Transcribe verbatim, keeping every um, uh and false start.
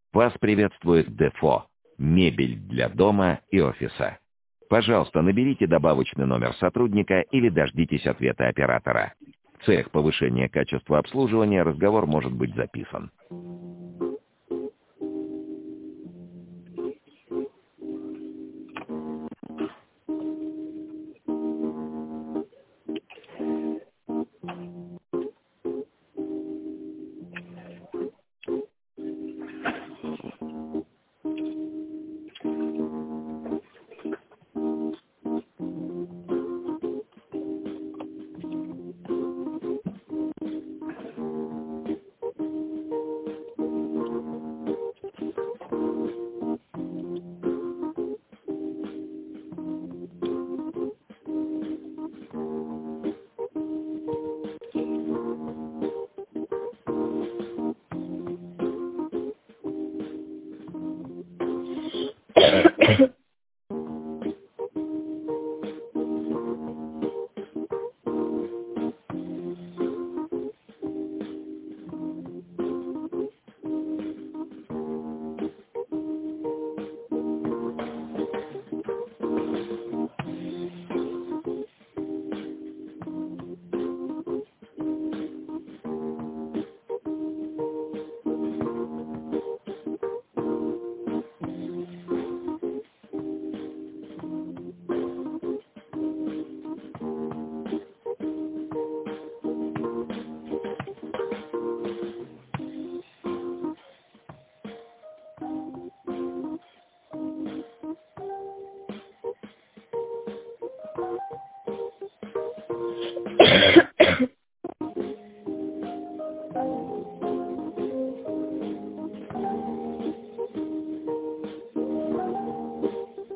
Вас приветствует Дефо. Мебель для дома и офиса. Пожалуйста, наберите добавочный номер сотрудника или дождитесь ответа оператора. В целях повышения качества обслуживания разговор может быть записан.